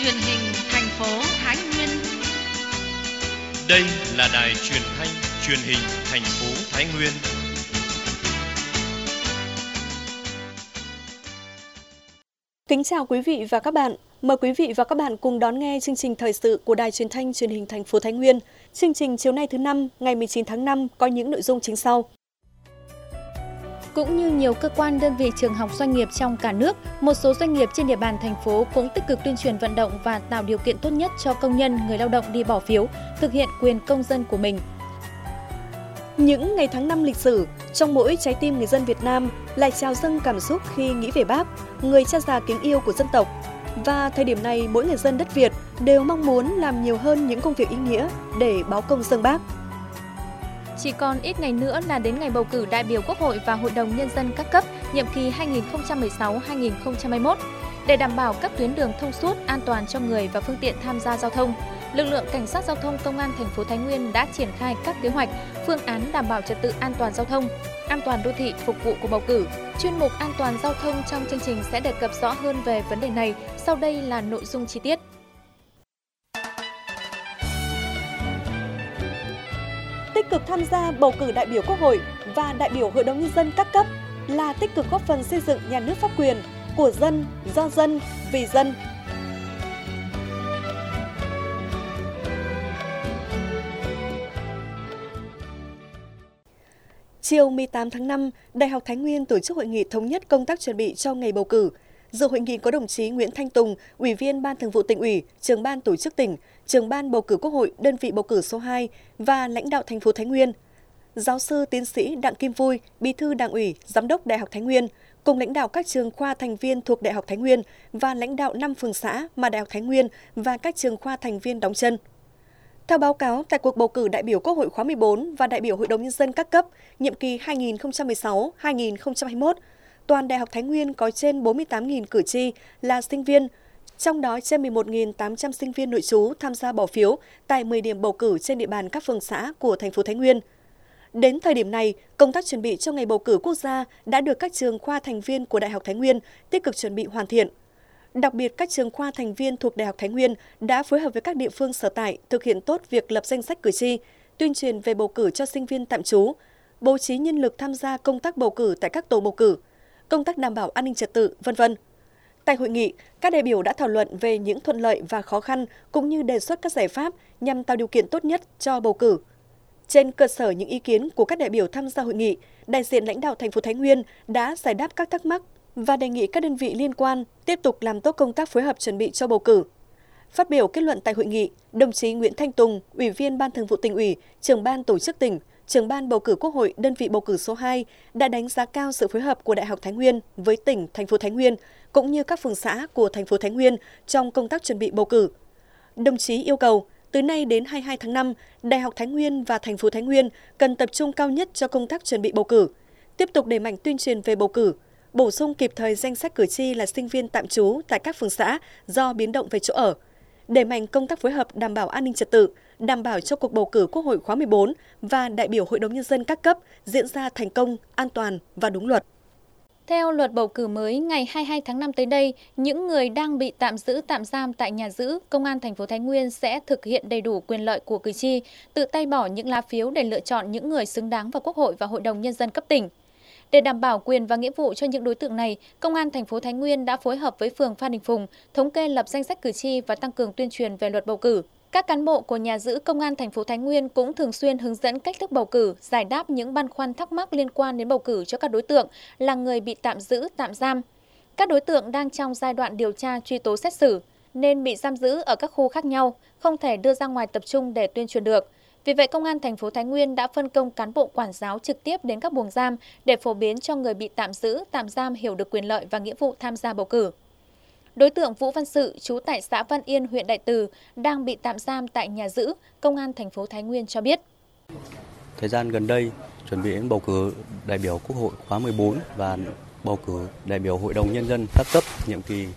truyền hình thành phố Thái Nguyên. Đây là đài truyền thanh truyền hình thành phố Thái Nguyên. Kính chào quý vị và các bạn. Mời quý vị và các bạn cùng đón nghe chương trình thời sự của đài truyền thanh truyền hình thành phố Thái Nguyên. Chương trình chiều nay thứ Năm, ngày 19 tháng 5 có những nội dung chính sau. Cũng như nhiều cơ quan, đơn vị, trường học, doanh nghiệp trong cả nước, một số doanh nghiệp trên địa bàn thành phố cũng tích cực tuyên truyền vận động và tạo điều kiện tốt nhất cho công nhân, người lao động đi bỏ phiếu, thực hiện quyền công dân của mình. Những ngày tháng năm lịch sử, trong mỗi trái tim người dân Việt Nam lại trào dâng cảm xúc khi nghĩ về Bác, người cha già kính yêu của dân tộc. Và thời điểm này, mỗi người dân đất Việt đều mong muốn làm nhiều hơn những công việc ý nghĩa để báo công dâng Bác. Chỉ còn ít ngày nữa là đến ngày bầu cử đại biểu Quốc hội và Hội đồng Nhân dân các cấp, nhiệm kỳ 2016-2021. Để đảm bảo các tuyến đường thông suốt, an toàn cho người và phương tiện tham gia giao thông, lực lượng Cảnh sát Giao thông Công an thành phố Thái Nguyên đã triển khai các kế hoạch, phương án đảm bảo trật tự an toàn giao thông, an toàn đô thị phục vụ cuộc bầu cử. Chuyên mục An toàn giao thông trong chương trình sẽ đề cập rõ hơn về vấn đề này. Sau đây là nội dung chi tiết. Tích cực tham gia bầu cử đại biểu Quốc hội và đại biểu Hội đồng Nhân dân các cấp là tích cực góp phần xây dựng nhà nước pháp quyền của dân, do dân, vì dân. Chiều 18 tháng 5, Đại học Thái Nguyên tổ chức hội nghị thống nhất công tác chuẩn bị cho ngày bầu cử. Dự hội nghị có đồng chí Nguyễn Thanh Tùng, Ủy viên Ban Thường vụ Tỉnh ủy, Trưởng ban Tổ chức tỉnh, Trưởng ban bầu cử Quốc hội đơn vị bầu cử số 2 và lãnh đạo thành phố Thái Nguyên. Giáo sư tiến sĩ Đặng Kim Vui, Bí thư Đảng ủy, Giám đốc Đại học Thái Nguyên, cùng lãnh đạo các trường khoa thành viên thuộc Đại học Thái Nguyên và lãnh đạo 5 phường xã mà Đại học Thái Nguyên và các trường khoa thành viên đóng chân. Theo báo cáo, tại cuộc bầu cử đại biểu Quốc hội khóa 14 và đại biểu Hội đồng Nhân dân các cấp, nhiệm kỳ 2016-2021, toàn Đại học Thái Nguyên có trên 48.000 cử tri là sinh viên, trong đó trên 11.800 sinh viên nội trú tham gia bỏ phiếu tại 10 điểm bầu cử trên địa bàn các phường xã của thành phố Thái Nguyên. Đến thời điểm này, công tác chuẩn bị cho ngày bầu cử quốc gia đã được các trường khoa thành viên của Đại học Thái Nguyên tích cực chuẩn bị hoàn thiện. Đặc biệt, các trường khoa thành viên thuộc Đại học Thái Nguyên đã phối hợp với các địa phương sở tại thực hiện tốt việc lập danh sách cử tri, tuyên truyền về bầu cử cho sinh viên tạm trú, bố trí nhân lực tham gia công tác bầu cử tại các tổ bầu cử, công tác đảm bảo an ninh trật tự, v.v. Tại hội nghị, các đại biểu đã thảo luận về những thuận lợi và khó khăn cũng như đề xuất các giải pháp nhằm tạo điều kiện tốt nhất cho bầu cử. Trên cơ sở những ý kiến của các đại biểu tham gia hội nghị, đại diện lãnh đạo thành phố Thái Nguyên đã giải đáp các thắc mắc và đề nghị các đơn vị liên quan tiếp tục làm tốt công tác phối hợp chuẩn bị cho bầu cử. Phát biểu kết luận tại hội nghị, đồng chí Nguyễn Thanh Tùng, Ủy viên Ban Thường vụ Tỉnh ủy, Trưởng ban Tổ chức tỉnh, Trưởng ban bầu cử Quốc hội đơn vị bầu cử số 2 đã đánh giá cao sự phối hợp của Đại học Thái Nguyên với tỉnh, thành phố Thái Nguyên cũng như các phường xã của thành phố Thái Nguyên trong công tác chuẩn bị bầu cử. Đồng chí yêu cầu từ nay đến 22 tháng 5, Đại học Thái Nguyên và thành phố Thái Nguyên cần tập trung cao nhất cho công tác chuẩn bị bầu cử, tiếp tục đẩy mạnh tuyên truyền về bầu cử, bổ sung kịp thời danh sách cử tri là sinh viên tạm trú tại các phường xã do biến động về chỗ ở, đẩy mạnh công tác phối hợp đảm bảo an ninh trật tự, đảm bảo cho cuộc bầu cử Quốc hội khóa 14 và đại biểu Hội đồng Nhân dân các cấp diễn ra thành công, an toàn và đúng luật. Theo luật bầu cử mới, ngày 22 tháng 5 tới đây, những người đang bị tạm giữ, tạm giam tại nhà giữ, Công an thành phố Thái Nguyên sẽ thực hiện đầy đủ quyền lợi của cử tri, tự tay bỏ những lá phiếu để lựa chọn những người xứng đáng vào Quốc hội và Hội đồng Nhân dân cấp tỉnh. Để đảm bảo quyền và nghĩa vụ cho những đối tượng này, Công an thành phố Thái Nguyên đã phối hợp với phường Phan Đình Phùng thống kê lập danh sách cử tri và tăng cường tuyên truyền về luật bầu cử. Các cán bộ của nhà giữ Công an thành phố Thái Nguyên cũng thường xuyên hướng dẫn cách thức bầu cử, giải đáp những băn khoăn thắc mắc liên quan đến bầu cử cho các đối tượng là người bị tạm giữ, tạm giam. Các đối tượng đang trong giai đoạn điều tra truy tố xét xử nên bị giam giữ ở các khu khác nhau, không thể đưa ra ngoài tập trung để tuyên truyền được. Vì vậy, Công an thành phố Thái Nguyên đã phân công cán bộ quản giáo trực tiếp đến các buồng giam để phổ biến cho người bị tạm giữ, tạm giam hiểu được quyền lợi và nghĩa vụ tham gia bầu cử. Đối tượng Vũ Văn Sự, trú tại xã Văn Yên, huyện Đại Từ, đang bị tạm giam tại nhà giữ, Công an thành phố Thái Nguyên cho biết. Thời gian gần đây, chuẩn bị đến bầu cử đại biểu Quốc hội khóa 14 và bầu cử đại biểu Hội đồng Nhân dân các cấp nhiệm kỳ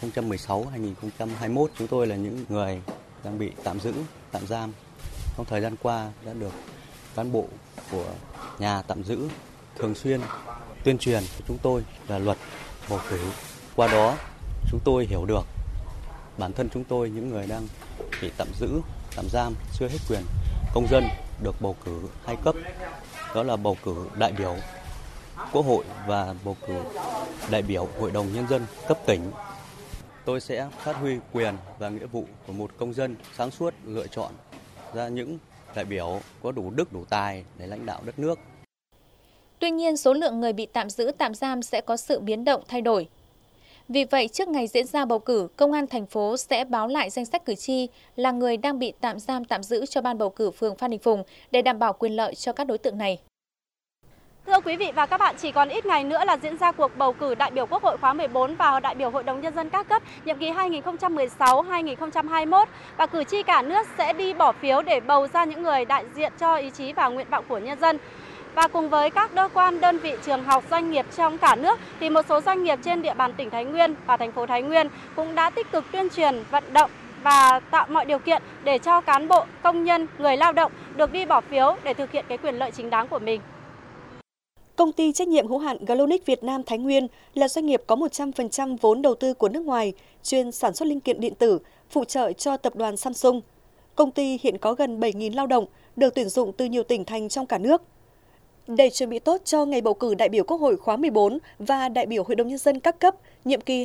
2016-2021, chúng tôi là những người đang bị tạm giữ, tạm giam. Trong thời gian qua đã được cán bộ của nhà tạm giữ thường xuyên tuyên truyền cho chúng tôi là luật bầu cử. Qua đó chúng tôi hiểu được bản thân chúng tôi, những người đang bị tạm giữ, tạm giam, chưa hết quyền công dân được bầu cử 2 cấp, đó là bầu cử đại biểu Quốc hội và bầu cử đại biểu Hội đồng Nhân dân cấp tỉnh. Tôi sẽ phát huy quyền và nghĩa vụ của một công dân sáng suốt, lựa chọn ra những đại biểu có đủ đức, đủ tài để lãnh đạo đất nước. Tuy nhiên, số lượng người bị tạm giữ, tạm giam sẽ có sự biến động, thay đổi. Vì vậy, trước ngày diễn ra bầu cử, Công an thành phố sẽ báo lại danh sách cử tri là người đang bị tạm giam, tạm giữ cho Ban bầu cử phường Phan Đình Phùng để đảm bảo quyền lợi cho các đối tượng này. Thưa quý vị và các bạn, chỉ còn ít ngày nữa là diễn ra cuộc bầu cử đại biểu Quốc hội khóa 14 và đại biểu Hội đồng Nhân dân các cấp nhiệm kỳ 2016-2021 và cử tri cả nước sẽ đi bỏ phiếu để bầu ra những người đại diện cho ý chí và nguyện vọng của nhân dân. Và cùng với các cơ quan, đơn vị, trường học, doanh nghiệp trong cả nước thì một số doanh nghiệp trên địa bàn tỉnh Thái Nguyên và thành phố Thái Nguyên cũng đã tích cực tuyên truyền, vận động và tạo mọi điều kiện để cho cán bộ, công nhân, người lao động được đi bỏ phiếu để thực hiện cái quyền lợi chính đáng của mình. Công ty trách nhiệm hữu hạn Galonic Việt Nam Thái Nguyên là doanh nghiệp có 100% vốn đầu tư của nước ngoài, chuyên sản xuất linh kiện điện tử, phụ trợ cho tập đoàn Samsung. Công ty hiện có gần 7.000 lao động, được tuyển dụng từ nhiều tỉnh thành trong cả nước. Để chuẩn bị tốt cho ngày bầu cử đại biểu Quốc hội khóa 14 và đại biểu Hội đồng Nhân dân các cấp, nhiệm kỳ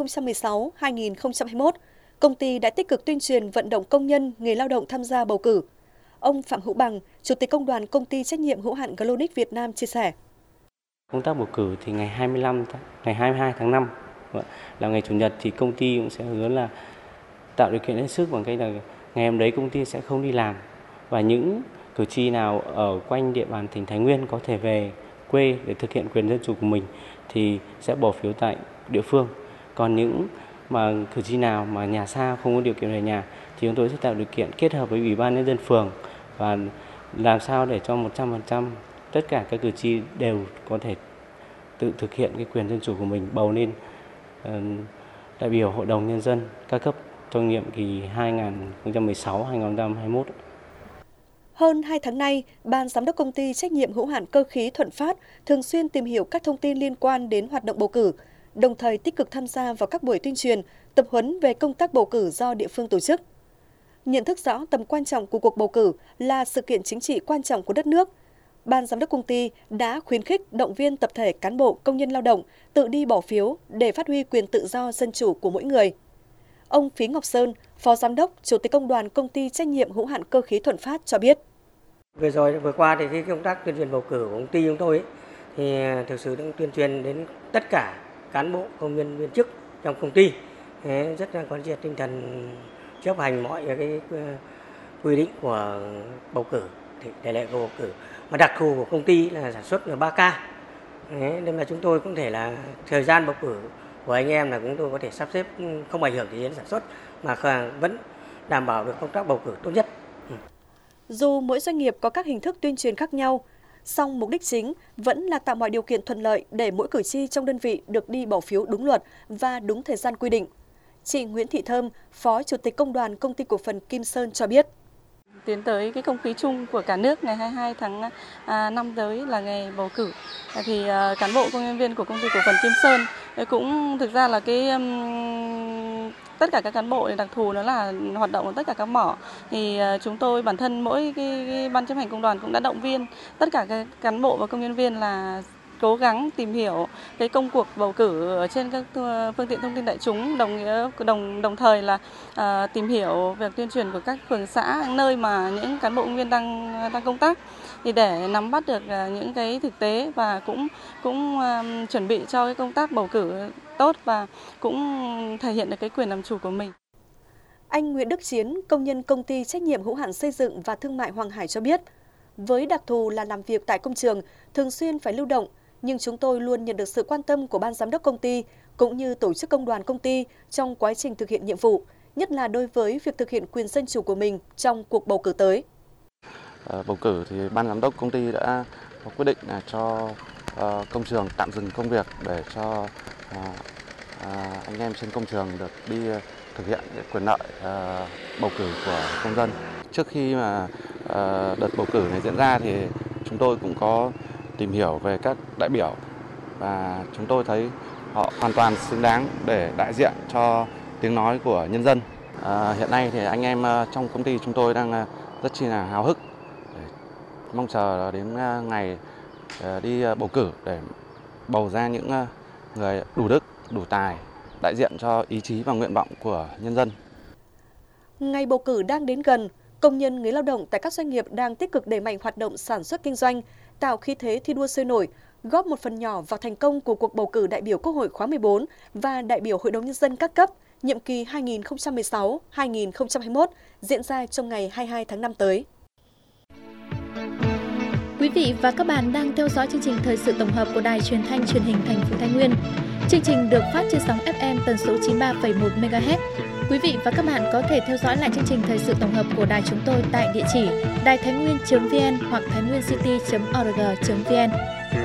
2016-2021, công ty đã tích cực tuyên truyền vận động công nhân, người lao động tham gia bầu cử. Ông Phạm Hữu Bằng, Chủ tịch Công đoàn Công ty trách nhiệm hữu hạn Galonic Việt Nam chia sẻ. Công tác bầu cử thì ngày 22 tháng 5 là ngày Chủ nhật thì công ty cũng sẽ hứa là tạo điều kiện hết sức bằng cách là ngày hôm đấy công ty sẽ không đi làm và những cử tri nào ở quanh địa bàn tỉnh Thái Nguyên có thể về quê để thực hiện quyền dân chủ của mình thì sẽ bỏ phiếu tại địa phương. Còn những mà cử tri nào mà nhà xa không có điều kiện về nhà thì chúng tôi sẽ tạo điều kiện kết hợp với Ủy ban Nhân dân phường và làm sao để cho 100% tất cả các cử tri đều có thể tự thực hiện cái quyền dân chủ của mình, bầu lên đại biểu Hội đồng Nhân dân các cấp trong nhiệm kỳ 2016-2021. Hơn 2 tháng nay, Ban Giám đốc Công ty trách nhiệm hữu hạn Cơ khí Thuận Phát thường xuyên tìm hiểu các thông tin liên quan đến hoạt động bầu cử, đồng thời tích cực tham gia vào các buổi tuyên truyền, tập huấn về công tác bầu cử do địa phương tổ chức. Nhận thức rõ tầm quan trọng của cuộc bầu cử là sự kiện chính trị quan trọng của đất nước, Ban Giám đốc công ty đã khuyến khích động viên tập thể cán bộ, công nhân lao động tự đi bỏ phiếu để phát huy quyền tự do dân chủ của mỗi người. Ông Phí Ngọc Sơn, Phó Giám đốc, Chủ tịch Công đoàn Công ty trách nhiệm hữu hạn Cơ khí Thuận Phát cho biết. Vừa qua thì cái công tác tuyên truyền bầu cử của công ty chúng tôi thì thực sự đang tuyên truyền đến tất cả cán bộ, công nhân, viên chức trong công ty, rất là quán triệt tinh thần chấp hành mọi cái quy định của bầu cử, tỷ lệ của bầu cử. Mà đặc thù của công ty là sản xuất là 3K, nên là chúng tôi cũng thể là thời gian bầu cử của anh em là chúng tôi có thể sắp xếp không ảnh hưởng đến sản xuất mà vẫn đảm bảo được công tác bầu cử tốt nhất. Dù mỗi doanh nghiệp có các hình thức tuyên truyền khác nhau, song mục đích chính vẫn là tạo mọi điều kiện thuận lợi để mỗi cử tri trong đơn vị được đi bỏ phiếu đúng luật và đúng thời gian quy định. Chị Nguyễn Thị Thơm, Phó Chủ tịch Công đoàn Công ty Cổ phần Kim Sơn cho biết. Tiến tới cái không khí chung của cả nước ngày 22 tháng 5 tới là ngày bầu cử. Thì cán bộ công nhân viên của Công ty Cổ phần Kim Sơn cũng thực ra là tất cả các cán bộ đặc thù đó là hoạt động ở tất cả các mỏ. Thì chúng tôi bản thân mỗi cái ban chấp hành công đoàn cũng đã động viên tất cả các cán bộ và công nhân viên là cố gắng tìm hiểu cái công cuộc bầu cử ở trên các phương tiện thông tin đại chúng, đồng thời là tìm hiểu việc tuyên truyền của các phường xã nơi mà những cán bộ công nhân đang công tác thì để nắm bắt được những cái thực tế và cũng chuẩn bị cho cái công tác bầu cử tốt và cũng thể hiện được cái quyền làm chủ của mình. Anh Nguyễn Đức Chiến, công nhân Công ty trách nhiệm hữu hạn xây dựng và thương mại Hoàng Hải cho biết, với đặc thù là làm việc tại công trường, thường xuyên phải lưu động, nhưng chúng tôi luôn nhận được sự quan tâm của Ban Giám đốc công ty cũng như tổ chức công đoàn công ty trong quá trình thực hiện nhiệm vụ, nhất là đối với việc thực hiện quyền dân chủ của mình trong cuộc bầu cử tới. Bầu cử thì Ban Giám đốc công ty đã có quyết định là cho công trường tạm dừng công việc để cho anh em trên công trường được đi thực hiện quyền lợi bầu cử của công dân. Trước khi mà đợt bầu cử này diễn ra thì chúng tôi cũng có tìm hiểu về các đại biểu và chúng tôi thấy họ hoàn toàn xứng đáng để đại diện cho tiếng nói của nhân dân. Hiện nay thì anh em trong công ty chúng tôi đang rất chi là háo hức, mong chờ đến ngày đi bầu cử để bầu ra những người đủ đức, đủ tài, đại diện cho ý chí và nguyện vọng của nhân dân. Ngày bầu cử đang đến gần, công nhân, người lao động tại các doanh nghiệp đang tích cực đẩy mạnh hoạt động sản xuất kinh doanh, tạo khí thế thi đua sôi nổi, góp một phần nhỏ vào thành công của cuộc bầu cử đại biểu Quốc hội khóa 14 và đại biểu Hội đồng Nhân dân các cấp, nhiệm kỳ 2016-2021, diễn ra trong ngày 22 tháng 5 tới. Quý vị và các bạn đang theo dõi chương trình thời sự tổng hợp của Đài Truyền thanh Truyền hình thành phố Thái Nguyên. Chương trình được phát trên sóng FM tần số 93,1 MHz. Quý vị và các bạn có thể theo dõi lại chương trình thời sự tổng hợp của đài chúng tôi tại địa chỉ đaiThaiNguyen.vn hoặc thainguencity.org.vn.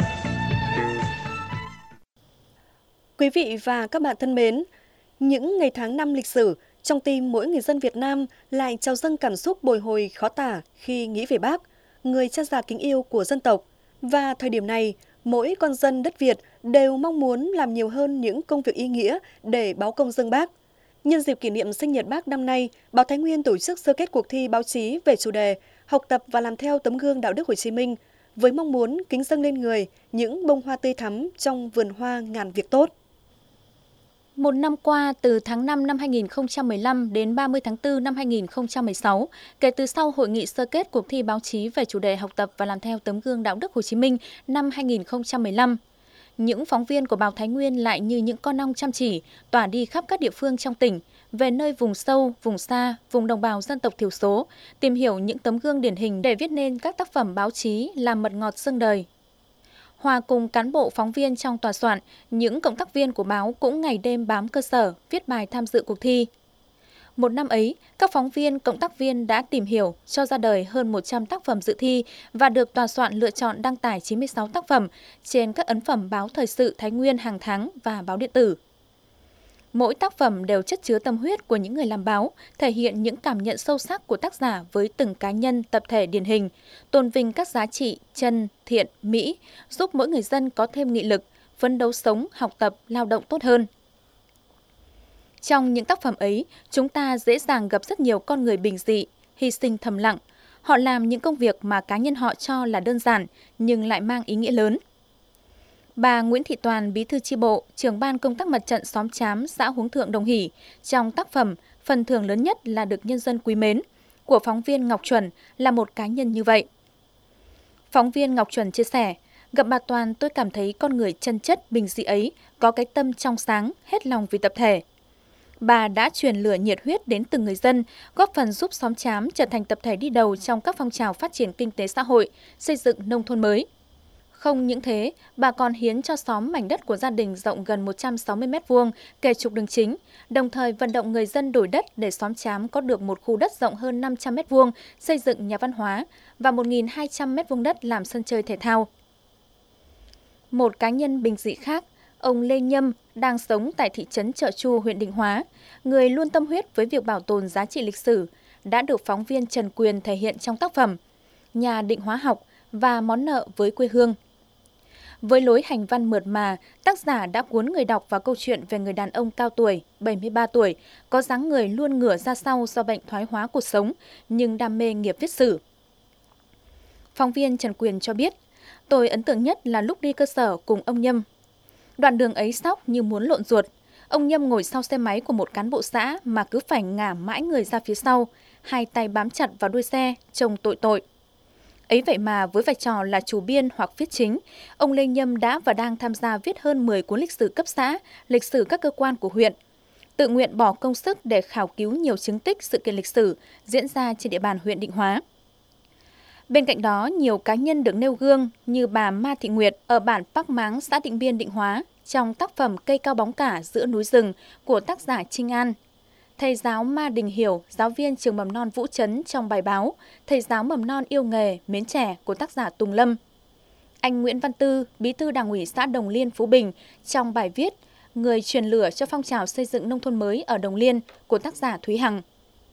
Quý vị và các bạn thân mến, những ngày tháng năm lịch sử, trong tim mỗi người dân Việt Nam lại trào dâng cảm xúc bồi hồi khó tả khi nghĩ về Bác, người cha già kính yêu của dân tộc. Và thời điểm này, mỗi con dân đất Việt đều mong muốn làm nhiều hơn những công việc ý nghĩa để báo công dâng Bác. Nhân dịp kỷ niệm sinh nhật Bác năm nay, Báo Thái Nguyên tổ chức sơ kết cuộc thi báo chí về chủ đề Học tập và làm theo tấm gương đạo đức Hồ Chí Minh, với mong muốn kính dâng lên người những bông hoa tươi thắm trong vườn hoa ngàn việc tốt. Một năm qua, từ tháng 5 năm 2015 đến 30 tháng 4 năm 2016, kể từ sau hội nghị sơ kết cuộc thi báo chí về chủ đề học tập và làm theo tấm gương đạo đức Hồ Chí Minh năm 2015, những phóng viên của Báo Thái Nguyên lại như những con ong chăm chỉ, tỏa đi khắp các địa phương trong tỉnh, về nơi vùng sâu, vùng xa, vùng đồng bào dân tộc thiểu số, tìm hiểu những tấm gương điển hình để viết nên các tác phẩm báo chí làm mật ngọt xương đời. Hòa cùng cán bộ phóng viên trong tòa soạn, những cộng tác viên của báo cũng ngày đêm bám cơ sở, viết bài tham dự cuộc thi. Một năm ấy, các phóng viên, cộng tác viên đã tìm hiểu, cho ra đời hơn 100 tác phẩm dự thi và được tòa soạn lựa chọn đăng tải 96 tác phẩm trên các ấn phẩm báo thời sự Thái Nguyên hàng tháng và báo điện tử. Mỗi tác phẩm đều chất chứa tâm huyết của những người làm báo, thể hiện những cảm nhận sâu sắc của tác giả với từng cá nhân, tập thể điển hình, tôn vinh các giá trị chân, thiện, mỹ, giúp mỗi người dân có thêm nghị lực, phấn đấu sống, học tập, lao động tốt hơn. Trong những tác phẩm ấy, chúng ta dễ dàng gặp rất nhiều con người bình dị, hy sinh thầm lặng. Họ làm những công việc mà cá nhân họ cho là đơn giản, nhưng lại mang ý nghĩa lớn. Bà Nguyễn Thị Toàn, Bí thư chi bộ, trưởng ban công tác mặt trận xóm Trám, xã Huống Thượng, Đồng Hỷ, trong tác phẩm Phần thưởng lớn nhất là được nhân dân quý mến, của phóng viên Ngọc Chuẩn là một cá nhân như vậy. Phóng viên Ngọc Chuẩn chia sẻ, gặp bà Toàn tôi cảm thấy con người chân chất, bình dị ấy có cái tâm trong sáng, hết lòng vì tập thể. Bà đã truyền lửa nhiệt huyết đến từng người dân, góp phần giúp xóm Trám trở thành tập thể đi đầu trong các phong trào phát triển kinh tế xã hội, xây dựng nông thôn mới. Không những thế, bà còn hiến cho xóm mảnh đất của gia đình rộng gần 160 m2 kề trục đường chính, đồng thời vận động người dân đổi đất để xóm Trám có được một khu đất rộng hơn 500 m2 xây dựng nhà văn hóa và 1.200 m2 đất làm sân chơi thể thao. Một cá nhân bình dị khác, ông Lê Nhâm đang sống tại thị trấn Chợ Chu, huyện Định Hóa, người luôn tâm huyết với việc bảo tồn giá trị lịch sử, đã được phóng viên Trần Quyền thể hiện trong tác phẩm Nhà Định Hóa học và Món nợ với quê hương. Với lối hành văn mượt mà, tác giả đã cuốn người đọc vào câu chuyện về người đàn ông cao tuổi, 73 tuổi, có dáng người luôn ngửa ra sau do bệnh thoái hóa cuộc sống, nhưng đam mê nghiệp viết sử. Phóng viên Trần Quyền cho biết, tôi ấn tượng nhất là lúc đi cơ sở cùng ông Nhâm. Đoạn đường ấy sóc như muốn lộn ruột. Ông Nhâm ngồi sau xe máy của một cán bộ xã mà cứ phải ngả mãi người ra phía sau, hai tay bám chặt vào đuôi xe, trông tội tội. Ấy vậy mà với vai trò là chủ biên hoặc viết chính, ông Lê Nhâm đã và đang tham gia viết hơn 10 cuốn lịch sử cấp xã, lịch sử các cơ quan của huyện. Tự nguyện bỏ công sức để khảo cứu nhiều chứng tích sự kiện lịch sử diễn ra trên địa bàn huyện Định Hóa. Bên cạnh đó, nhiều cá nhân được nêu gương như bà Ma Thị Nguyệt ở bản Park Máng, xã Định Biên, Định Hóa, trong tác phẩm Cây cao bóng cả giữa núi rừng của tác giả Trinh An. Thầy giáo Ma Đình Hiểu, giáo viên trường mầm non Vũ Trấn trong bài báo Thầy giáo mầm non yêu nghề, mến trẻ của tác giả Tùng Lâm. Anh Nguyễn Văn Tư, bí thư Đảng ủy xã Đồng Liên, Phú Bình trong bài viết Người truyền lửa cho phong trào xây dựng nông thôn mới ở Đồng Liên của tác giả Thúy Hằng.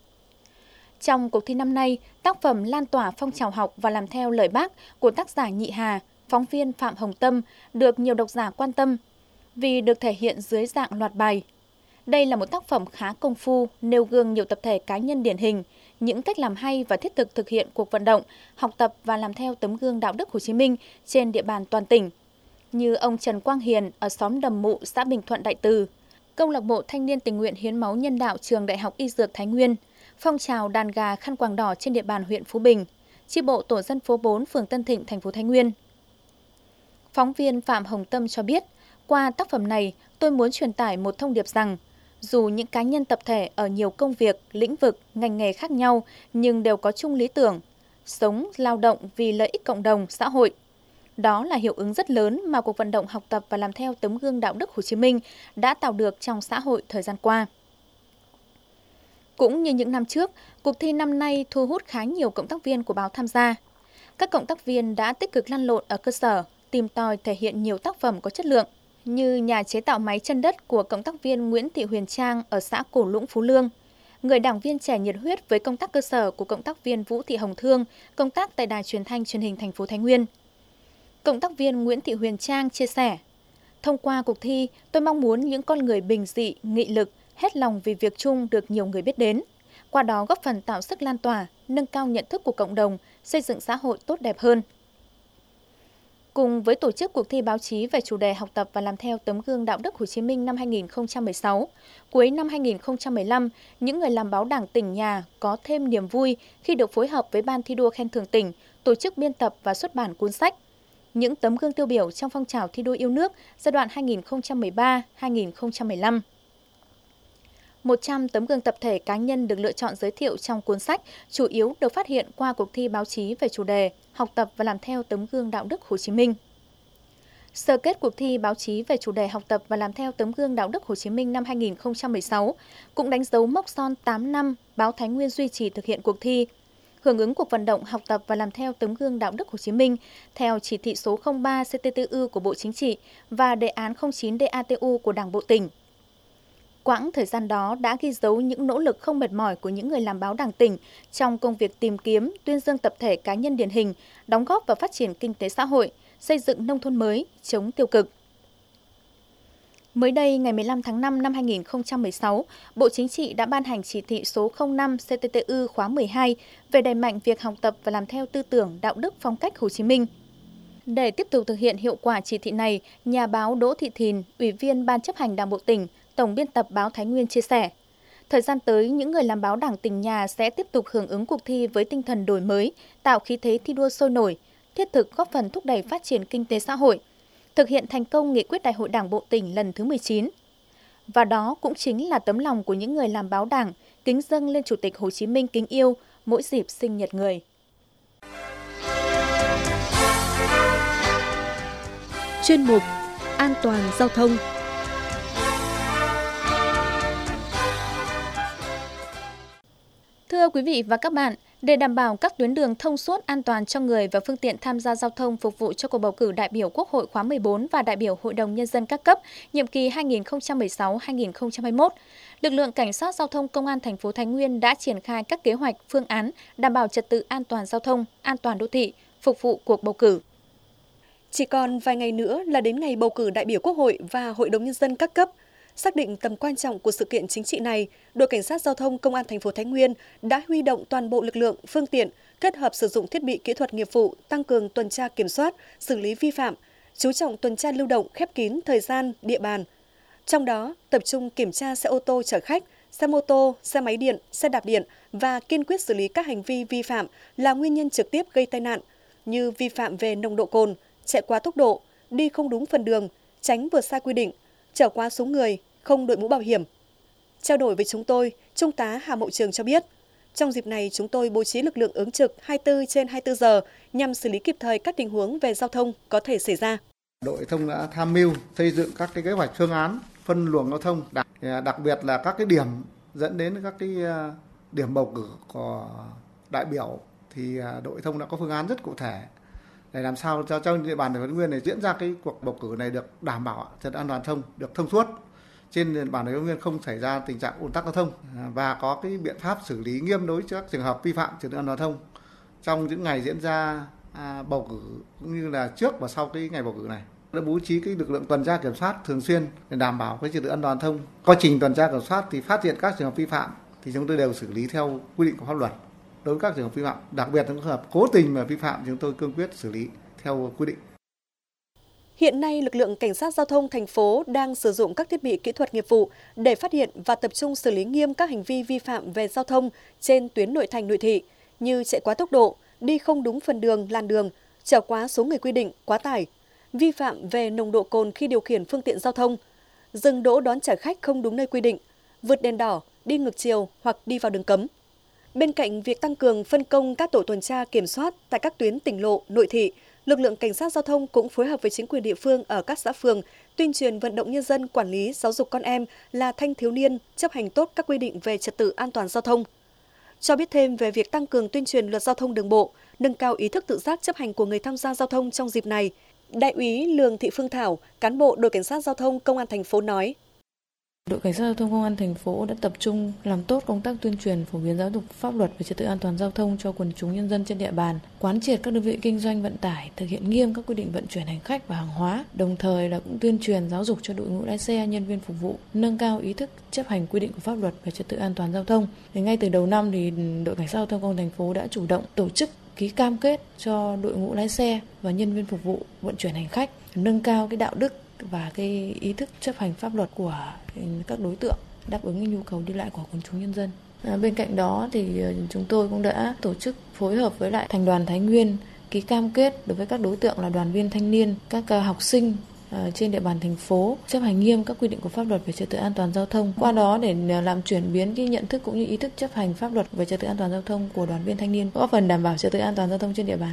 Trong cuộc thi năm nay, tác phẩm lan tỏa phong trào học và làm theo lời Bác của tác giả Nhị Hà, phóng viên Phạm Hồng Tâm được nhiều độc giả quan tâm vì được thể hiện dưới dạng loạt bài. Đây là một tác phẩm khá công phu, nêu gương nhiều tập thể cá nhân điển hình, những cách làm hay và thiết thực hiện cuộc vận động, học tập và làm theo tấm gương đạo đức Hồ Chí Minh trên địa bàn toàn tỉnh. Như ông Trần Quang Hiền ở xóm Đầm Mụ, xã Bình Thuận, Đại Từ, Câu lạc bộ Thanh niên tình nguyện hiến máu nhân đạo Trường Đại học Y Dược Thái Nguyên, phong trào đàn gà khăn quàng đỏ trên địa bàn huyện Phú Bình, chi bộ tổ dân phố 4 phường Tân Thịnh, thành phố Thái Nguyên. Phóng viên Phạm Hồng Tâm cho biết, qua tác phẩm này, tôi muốn truyền tải một thông điệp rằng, dù những cá nhân tập thể ở nhiều công việc, lĩnh vực, ngành nghề khác nhau nhưng đều có chung lý tưởng, sống, lao động vì lợi ích cộng đồng, xã hội. Đó là hiệu ứng rất lớn mà cuộc vận động học tập và làm theo tấm gương đạo đức Hồ Chí Minh đã tạo được trong xã hội thời gian qua. Cũng như những năm trước, cuộc thi năm nay thu hút khá nhiều cộng tác viên của báo tham gia. Các cộng tác viên đã tích cực lăn lộn ở cơ sở, tìm tòi thể hiện nhiều tác phẩm có chất lượng, như nhà chế tạo máy chân đất của cộng tác viên Nguyễn Thị Huyền Trang ở xã Cổ Lũng, Phú Lương, người đảng viên trẻ nhiệt huyết với công tác cơ sở của cộng tác viên Vũ Thị Hồng Thương, công tác tại Đài Truyền thanh Truyền hình thành phố Thái Nguyên. Cộng tác viên Nguyễn Thị Huyền Trang chia sẻ, thông qua cuộc thi, tôi mong muốn những con người bình dị, nghị lực, hết lòng vì việc chung được nhiều người biết đến. Qua đó góp phần tạo sức lan tỏa, nâng cao nhận thức của cộng đồng, xây dựng xã hội tốt đẹp hơn. Cùng với tổ chức cuộc thi báo chí về chủ đề học tập và làm theo tấm gương đạo đức Hồ Chí Minh năm 2016, cuối năm 2015, những người làm báo Đảng tỉnh nhà có thêm niềm vui khi được phối hợp với Ban thi đua khen thưởng tỉnh tổ chức biên tập và xuất bản cuốn sách Những tấm gương tiêu biểu trong phong trào thi đua yêu nước giai đoạn 2013-2015. 100 tấm gương tập thể cá nhân được lựa chọn giới thiệu trong cuốn sách chủ yếu được phát hiện qua cuộc thi báo chí về chủ đề học tập và làm theo tấm gương đạo đức Hồ Chí Minh. Sơ kết cuộc thi báo chí về chủ đề học tập và làm theo tấm gương đạo đức Hồ Chí Minh năm 2016 cũng đánh dấu mốc son 8 năm báo Thái Nguyên duy trì thực hiện cuộc thi, hưởng ứng cuộc vận động học tập và làm theo tấm gương đạo đức Hồ Chí Minh theo chỉ thị số 03 CTTU của Bộ Chính trị và đề án 09 DATU của Đảng bộ tỉnh. Quãng thời gian đó đã ghi dấu những nỗ lực không mệt mỏi của những người làm báo Đảng tỉnh trong công việc tìm kiếm, tuyên dương tập thể cá nhân điển hình, đóng góp vào phát triển kinh tế xã hội, xây dựng nông thôn mới, chống tiêu cực. Mới đây, ngày 15 tháng 5 năm 2016, Bộ Chính trị đã ban hành chỉ thị số 05 CTTU khóa 12 về đẩy mạnh việc học tập và làm theo tư tưởng đạo đức phong cách Hồ Chí Minh. Để tiếp tục thực hiện hiệu quả chỉ thị này, nhà báo Đỗ Thị Thìn, Ủy viên Ban chấp hành Đảng bộ tỉnh, Tổng biên tập báo Thái Nguyên chia sẻ, thời gian tới, những người làm báo Đảng tỉnh nhà sẽ tiếp tục hưởng ứng cuộc thi với tinh thần đổi mới, tạo khí thế thi đua sôi nổi, thiết thực góp phần thúc đẩy phát triển kinh tế xã hội, thực hiện thành công nghị quyết Đại hội Đảng bộ tỉnh lần thứ 19. Và đó cũng chính là tấm lòng của những người làm báo Đảng, kính dâng lên Chủ tịch Hồ Chí Minh kính yêu mỗi dịp sinh nhật người. Chuyên mục An toàn giao thông. Thưa quý vị và các bạn, để đảm bảo các tuyến đường thông suốt an toàn cho người và phương tiện tham gia giao thông phục vụ cho cuộc bầu cử đại biểu Quốc hội khóa 14 và đại biểu Hội đồng Nhân dân các cấp, nhiệm kỳ 2016-2021, lực lượng Cảnh sát Giao thông Công an thành phố Thái Nguyên đã triển khai các kế hoạch, phương án đảm bảo trật tự an toàn giao thông, an toàn đô thị, phục vụ cuộc bầu cử. Chỉ còn vài ngày nữa là đến ngày bầu cử đại biểu Quốc hội và Hội đồng Nhân dân các cấp. Xác định tầm quan trọng của sự kiện chính trị này, đội Cảnh sát Giao thông Công an thành phố Thái Nguyên đã huy động toàn bộ lực lượng, phương tiện, kết hợp sử dụng thiết bị kỹ thuật nghiệp vụ, tăng cường tuần tra kiểm soát, xử lý vi phạm, chú trọng tuần tra lưu động khép kín thời gian, địa bàn. Trong đó, tập trung kiểm tra xe ô tô chở khách, xe mô tô, xe máy điện, xe đạp điện và kiên quyết xử lý các hành vi vi phạm là nguyên nhân trực tiếp gây tai nạn như vi phạm về nồng độ cồn, chạy quá tốc độ, đi không đúng phần đường, tránh vượt sai quy định, chở quá số người, không đội mũ bảo hiểm. Trao đổi với chúng tôi, Trung tá Hà Mậu Trường cho biết, trong dịp này chúng tôi bố trí lực lượng ứng trực 24/24 giờ nhằm xử lý kịp thời các tình huống về giao thông có thể xảy ra. Đội thông đã tham mưu xây dựng các kế hoạch phương án phân luồng giao thông, đặc biệt là các cái điểm dẫn đến các cái điểm bầu cử của đại biểu thì đội thông đã có phương án rất cụ thể để làm sao cho trong địa bàn Thái Nguyên này diễn ra cái cuộc bầu cử này được đảm bảo trật tự an toàn thông, được thông suốt. Trên địa bàn Thái Nguyên không xảy ra tình trạng ùn tắc giao thông và có cái biện pháp xử lý nghiêm đối với các trường hợp vi phạm trật tự an toàn thông trong những ngày diễn ra bầu cử cũng như là trước và sau cái ngày bầu cử này. đã bố trí cái lực lượng tuần tra kiểm soát thường xuyên để đảm bảo cái trật tự an toàn giao thông. Quá trình tuần tra kiểm soát thì phát hiện các trường hợp vi phạm thì chúng tôi đều xử lý theo quy định của pháp luật. Đối với các trường hợp vi phạm, đặc biệt là trường hợp cố tình mà vi phạm, chúng tôi cương quyết xử lý theo quy định. Hiện nay, lực lượng cảnh sát giao thông thành phố đang sử dụng các thiết bị kỹ thuật nghiệp vụ để phát hiện và tập trung xử lý nghiêm các hành vi vi phạm về giao thông trên tuyến nội thành nội thị như chạy quá tốc độ, đi không đúng phần đường, làn đường, chở quá số người quy định, quá tải, vi phạm về nồng độ cồn khi điều khiển phương tiện giao thông, dừng đỗ đón trả khách không đúng nơi quy định, vượt đèn đỏ, đi ngược chiều hoặc đi vào đường cấm. Bên cạnh việc tăng cường phân công các tổ tuần tra kiểm soát tại các tuyến tỉnh lộ, nội thị, lực lượng cảnh sát giao thông cũng phối hợp với chính quyền địa phương ở các xã phường tuyên truyền vận động nhân dân quản lý giáo dục con em là thanh thiếu niên chấp hành tốt các quy định về trật tự an toàn giao thông. Cho biết thêm về việc tăng cường tuyên truyền luật giao thông đường bộ, nâng cao ý thức tự giác chấp hành của người tham gia giao thông trong dịp này, Đại úy Lường Thị Phương Thảo, cán bộ đội cảnh sát giao thông công an thành phố nói: Đội cảnh sát giao thông công an thành phố đã tập trung làm tốt công tác tuyên truyền phổ biến giáo dục pháp luật về trật tự an toàn giao thông cho quần chúng nhân dân trên địa bàn, quán triệt các đơn vị kinh doanh vận tải thực hiện nghiêm các quy định vận chuyển hành khách và hàng hóa, đồng thời là cũng tuyên truyền giáo dục cho đội ngũ lái xe, nhân viên phục vụ nâng cao ý thức chấp hành quy định của pháp luật về trật tự an toàn giao thông. Thì ngay từ đầu năm thì đội cảnh sát giao thông công an thành phố đã chủ động tổ chức ký cam kết cho đội ngũ lái xe và nhân viên phục vụ vận chuyển hành khách, nâng cao cái đạo đức và cái ý thức chấp hành pháp luật của các đối tượng, đáp ứng cái nhu cầu đi lại của quần chúng nhân dân. Bên cạnh đó thì chúng tôi cũng đã tổ chức phối hợp với lại Thành đoàn Thái Nguyên ký cam kết đối với các đối tượng là đoàn viên thanh niên, các học sinh trên địa bàn thành phố chấp hành nghiêm các quy định của pháp luật về trật tự an toàn giao thông. Qua đó để làm chuyển biến cái nhận thức cũng như ý thức chấp hành pháp luật về trật tự an toàn giao thông của đoàn viên thanh niên, góp phần đảm bảo trật tự an toàn giao thông trên địa bàn.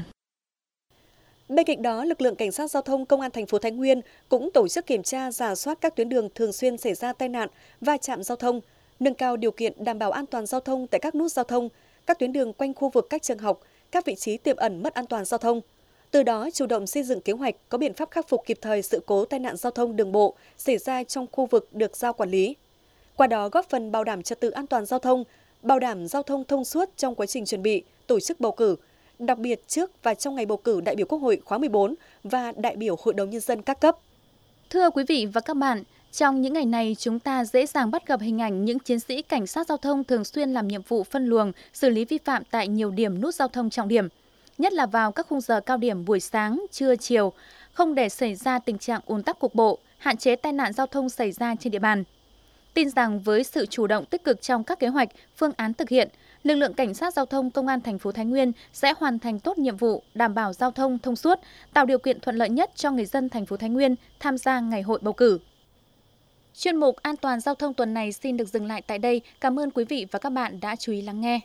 Bên cạnh đó, lực lượng cảnh sát giao thông công an thành phố Thái Nguyên cũng tổ chức kiểm tra rà soát các tuyến đường thường xuyên xảy ra tai nạn, va chạm giao thông, nâng cao điều kiện đảm bảo an toàn giao thông tại các nút giao thông, các tuyến đường quanh khu vực các trường học, các vị trí tiềm ẩn mất an toàn giao thông. Từ đó chủ động xây dựng kế hoạch có biện pháp khắc phục kịp thời sự cố tai nạn giao thông đường bộ xảy ra trong khu vực được giao quản lý. Qua đó góp phần bảo đảm trật tự an toàn giao thông, bảo đảm giao thông thông suốt trong quá trình chuẩn bị, tổ chức bầu cử, đặc biệt trước và trong ngày bầu cử đại biểu Quốc hội khóa 14 và đại biểu Hội đồng Nhân dân các cấp. Thưa quý vị và các bạn, trong những ngày này chúng ta dễ dàng bắt gặp hình ảnh những chiến sĩ cảnh sát giao thông thường xuyên làm nhiệm vụ phân luồng, xử lý vi phạm tại nhiều điểm nút giao thông trọng điểm, nhất là vào các khung giờ cao điểm buổi sáng, trưa, chiều, không để xảy ra tình trạng ùn tắc cục bộ, hạn chế tai nạn giao thông xảy ra trên địa bàn. Tin rằng với sự chủ động tích cực trong các kế hoạch, phương án thực hiện, lực lượng cảnh sát giao thông công an thành phố Thái Nguyên sẽ hoàn thành tốt nhiệm vụ đảm bảo giao thông thông suốt, tạo điều kiện thuận lợi nhất cho người dân thành phố Thái Nguyên tham gia ngày hội bầu cử. Chuyên mục An toàn giao thông tuần này xin được dừng lại tại đây. Cảm ơn quý vị và các bạn đã chú ý lắng nghe.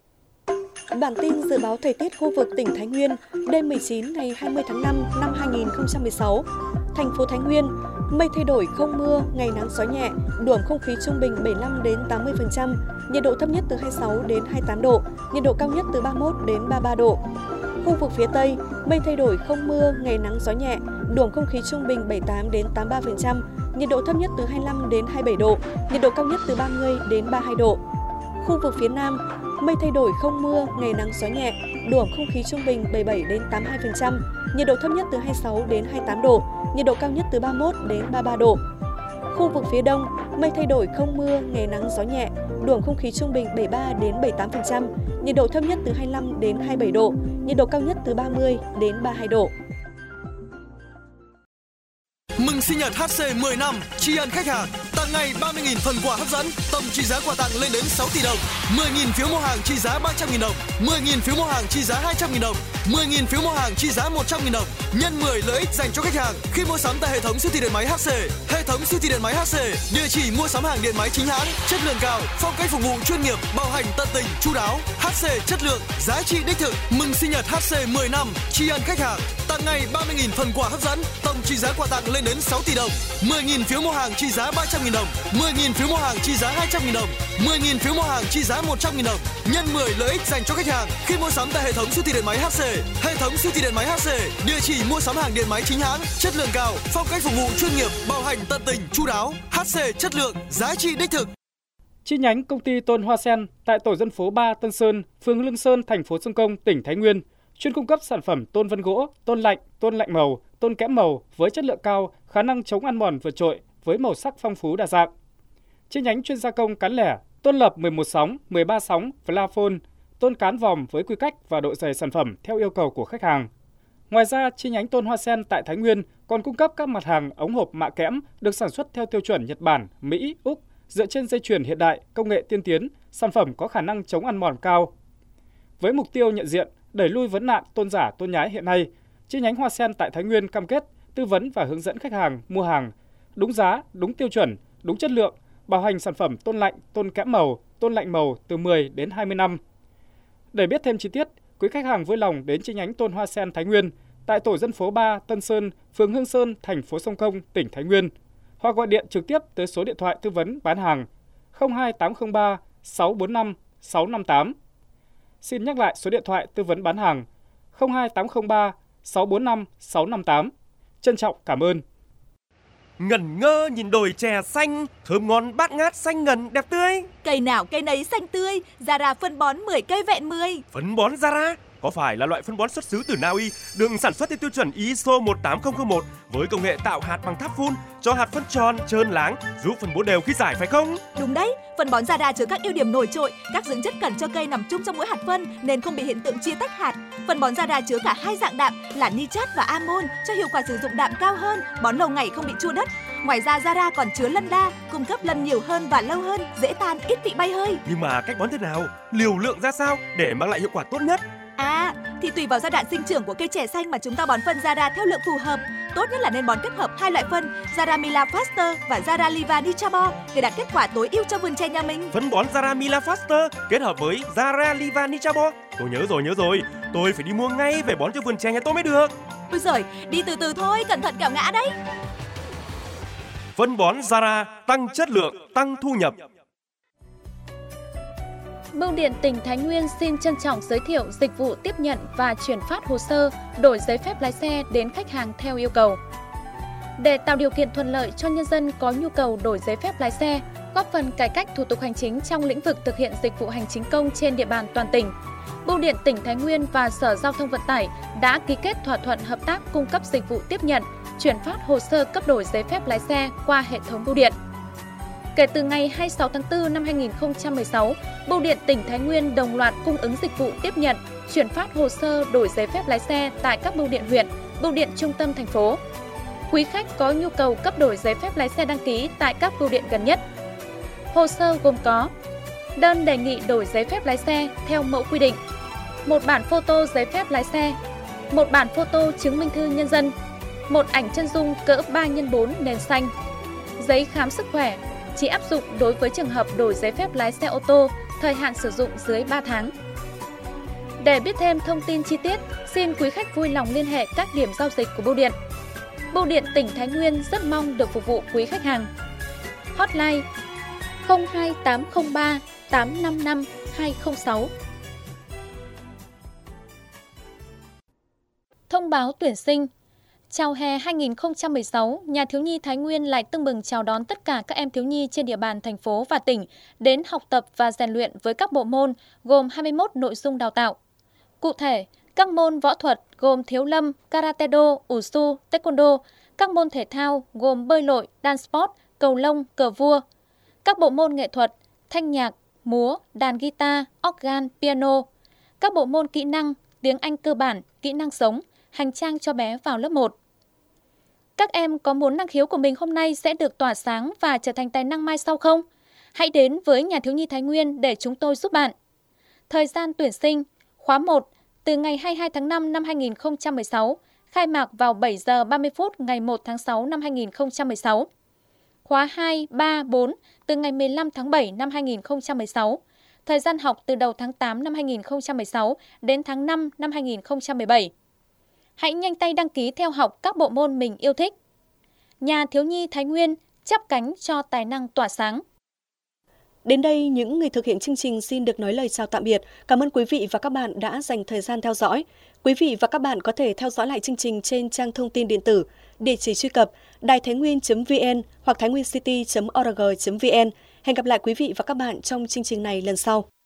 Bản tin dự báo thời tiết khu vực tỉnh Thái Nguyên đêm 19 ngày 20 tháng 5 năm 2016. Thành phố Thái Nguyên, mây thay đổi không mưa, ngày nắng gió nhẹ, độ ẩm không khí trung bình 75 đến 80%, nhiệt độ thấp nhất từ 26 đến 28 độ, nhiệt độ cao nhất từ 31 đến 33 độ. Khu vực phía Tây, mây thay đổi không mưa, ngày nắng gió nhẹ, độ ẩm không khí trung bình 78 đến 83%, nhiệt độ thấp nhất từ 25 đến 27 độ, nhiệt độ cao nhất từ 30 đến 32 độ. Khu vực phía Nam, mây thay đổi không mưa, ngày nắng gió nhẹ, độ ẩm không khí trung bình 77 đến 82%, nhiệt độ thấp nhất từ 26 đến 28 độ, nhiệt độ cao nhất từ 31 đến 33 độ. Khu vực phía Đông, mây thay đổi không mưa, ngày nắng gió nhẹ, độ ẩm không khí trung bình 73 đến 78%, nhiệt độ thấp nhất từ 25 đến 27 độ, nhiệt độ cao nhất từ 30 đến 32 độ. Mừng sinh nhật HC 10 năm, tri ân khách hàng, tặng ngày 30.000 phần quà hấp dẫn, tổng trị giá quà tặng lên đến 6 tỷ đồng, 10.000 phiếu mua hàng trị giá 300.000 đồng, 10.000 phiếu mua hàng trị giá 200.000 đồng, 10.000 phiếu mua hàng trị giá 100.000 đồng, nhân 10 lợi ích dành cho khách hàng khi mua sắm tại hệ thống siêu thị điện máy HC. Hệ thống siêu thị điện máy HC, địa chỉ mua sắm hàng điện máy chính hãng, chất lượng cao, phong cách phục vụ chuyên nghiệp, bảo hành tận tình, chu đáo. HC chất lượng, giá trị đích thực. Mừng sinh nhật HC 10 năm, tri ân khách hàng, tặng ngày 30.000 phần quà hấp dẫn, tổng trị giá quà tặng lên đến 6 tỷ đồng, 10.000 phiếu mua hàng trị giá 300.000 đồng, 10.000 phiếu mua hàng trị giá 200.000 đồng, 10.000 phiếu mua hàng trị giá 100.000 đồng, nhân 10 lợi ích dành cho khách hàng khi mua sắm tại hệ thống siêu thị điện máy HC. Hệ thống siêu thị điện máy HC, địa chỉ mua sắm hàng điện máy chính hãng, chất lượng cao, phong cách phục vụ chuyên nghiệp, bảo hành tận tình, chu đáo. HC chất lượng, giá trị đích thực. Chi nhánh công ty Tôn Hoa Sen tại tổ dân phố 3 Tân Sơn, phường Lương Sơn, thành phố Sông Công, tỉnh Thái Nguyên chuyên cung cấp sản phẩm tôn vân gỗ, tôn lạnh màu, tôn kẽm màu với chất lượng cao, khả năng chống ăn mòn vượt trội với màu sắc phong phú đa dạng. Chi nhánh chuyên gia công cán lẻ, tôn lập 11 sóng, 13 sóng, Flafone, tôn cán vòm với quy cách và độ dày sản phẩm theo yêu cầu của khách hàng. Ngoài ra, chi nhánh tôn hoa sen tại Thái Nguyên còn cung cấp các mặt hàng ống hộp mạ kẽm được sản xuất theo tiêu chuẩn Nhật Bản, Mỹ, Úc, dựa trên dây chuyền hiện đại, công nghệ tiên tiến, sản phẩm có khả năng chống ăn mòn cao. Với mục tiêu nhận diện, đẩy lui vấn nạn tôn giả tôn nhái hiện nay, chi nhánh hoa sen tại Thái Nguyên cam kết tư vấn và hướng dẫn khách hàng mua hàng đúng giá, đúng tiêu chuẩn, đúng chất lượng, bảo hành sản phẩm tôn lạnh, tôn kẽm màu, tôn lạnh màu từ 10 đến 20 năm. Để biết thêm chi tiết, quý khách hàng vui lòng đến chi nhánh tôn hoa sen Thái Nguyên tại tổ dân phố 3 Tân Sơn, phường Hương Sơn, thành phố Sông Công, tỉnh Thái Nguyên, hoặc gọi điện trực tiếp tới số điện thoại tư vấn bán hàng 02803 645 658. Xin nhắc lại số điện thoại tư vấn bán hàng 02803 645 658. Trân trọng cảm ơn. Ngẩn ngơ nhìn đồi chè xanh, thơm ngon bát ngát xanh ngần đẹp tươi. Cây nào cây nấy xanh tươi, Zara phân bón 10 cây vẹn 10. Phân bón Zara có phải là loại phân bón xuất xứ từ Na Uy, được sản xuất theo tiêu chuẩn ISO 18001 với công nghệ tạo hạt bằng tháp phun, cho hạt phân tròn, trơn láng, giúp phân bố đều khi rải phải không? Đúng đấy, phân bón Zara chứa các ưu điểm nổi trội, các dưỡng chất cần cho cây nằm chung trong mỗi hạt phân nên không bị hiện tượng chia tách hạt. Phân bón Zara chứa cả hai dạng đạm là nitrat và amon cho hiệu quả sử dụng đạm cao hơn, bón lâu ngày không bị chua đất. Ngoài ra Zara còn chứa lân đa, cung cấp lân nhiều hơn và lâu hơn, dễ tan, ít bị bay hơi. Nhưng mà cách bón thế nào, liều lượng ra sao để mang lại hiệu quả tốt nhất? Thì tùy vào giai đoạn sinh trưởng của cây chè xanh mà chúng ta bón phân Zara theo lượng phù hợp. Tốt nhất là nên bón kết hợp hai loại phân Zara Mila Faster và Zara Liva Nichabo để đạt kết quả tối ưu cho vườn chè nhà mình. Phân bón Zara Mila Faster kết hợp với Zara Liva Nichabo. Tôi nhớ rồi. Tôi phải đi mua ngay về bón cho vườn chè nhà tôi mới được. Ôi giời, đi từ từ thôi, cẩn thận kẻo ngã đấy. Phân bón Zara tăng chất lượng, tăng thu nhập. Bưu điện tỉnh Thái Nguyên xin trân trọng giới thiệu dịch vụ tiếp nhận và chuyển phát hồ sơ, đổi giấy phép lái xe đến khách hàng theo yêu cầu. Để tạo điều kiện thuận lợi cho nhân dân có nhu cầu đổi giấy phép lái xe, góp phần cải cách thủ tục hành chính trong lĩnh vực thực hiện dịch vụ hành chính công trên địa bàn toàn tỉnh, Bưu điện tỉnh Thái Nguyên và Sở Giao thông Vận tải đã ký kết thỏa thuận hợp tác cung cấp dịch vụ tiếp nhận, chuyển phát hồ sơ cấp đổi giấy phép lái xe qua hệ thống bưu điện. Kể từ ngày 26 tháng 4 năm 2016, Bưu điện tỉnh Thái Nguyên đồng loạt cung ứng dịch vụ tiếp nhận, chuyển phát hồ sơ đổi giấy phép lái xe tại các bưu điện huyện, bưu điện trung tâm thành phố. Quý khách có nhu cầu cấp đổi giấy phép lái xe đăng ký tại các bưu điện gần nhất. Hồ sơ gồm có đơn đề nghị đổi giấy phép lái xe theo mẫu quy định, một bản photo giấy phép lái xe, một bản photo chứng minh thư nhân dân, một ảnh chân dung cỡ 3x4 nền xanh, giấy khám sức khỏe, chỉ áp dụng đối với trường hợp đổi giấy phép lái xe ô tô, thời hạn sử dụng dưới 3 tháng. Để biết thêm thông tin chi tiết, xin quý khách vui lòng liên hệ các điểm giao dịch của bưu điện. Bưu điện tỉnh Thái Nguyên rất mong được phục vụ quý khách hàng. Hotline 02803 855 206. Thông báo tuyển sinh. Chào hè 2016, Nhà thiếu nhi Thái Nguyên lại tưng bừng chào đón tất cả các em thiếu nhi trên địa bàn thành phố và tỉnh đến học tập và rèn luyện với các bộ môn gồm 21 nội dung đào tạo. Cụ thể, các môn võ thuật gồm thiếu lâm, karate-do, wushu, taekwondo, các môn thể thao gồm bơi lội, dance sport, cầu lông, cờ vua, các bộ môn nghệ thuật, thanh nhạc, múa, đàn guitar, organ, piano, các bộ môn kỹ năng, tiếng Anh cơ bản, kỹ năng sống, hành trang cho bé vào lớp 1. Các em có muốn năng khiếu của mình hôm nay sẽ được tỏa sáng và trở thành tài năng mai sau không? Hãy đến với Nhà thiếu nhi Thái Nguyên để chúng tôi giúp bạn. Thời gian tuyển sinh, khóa 1, từ ngày 22 tháng 5 năm 2016, khai mạc vào 7 giờ 30 phút ngày 1 tháng 6 năm 2016. Khóa 2, 3, 4, từ ngày 15 tháng 7 năm 2016. Thời gian học từ đầu tháng 8 năm 2016 đến tháng 5 năm 2017. Hãy nhanh tay đăng ký theo học các bộ môn mình yêu thích. Nhà thiếu nhi Thái Nguyên chắp cánh cho tài năng tỏa sáng. Đến đây, những người thực hiện chương trình xin được nói lời chào tạm biệt. Cảm ơn quý vị và các bạn đã dành thời gian theo dõi. Quý vị và các bạn có thể theo dõi lại chương trình trên trang thông tin điện tử, địa chỉ truy cập đàitháinguyen.vn hoặc thainguincity.org.vn. Hẹn gặp lại quý vị và các bạn trong chương trình này lần sau.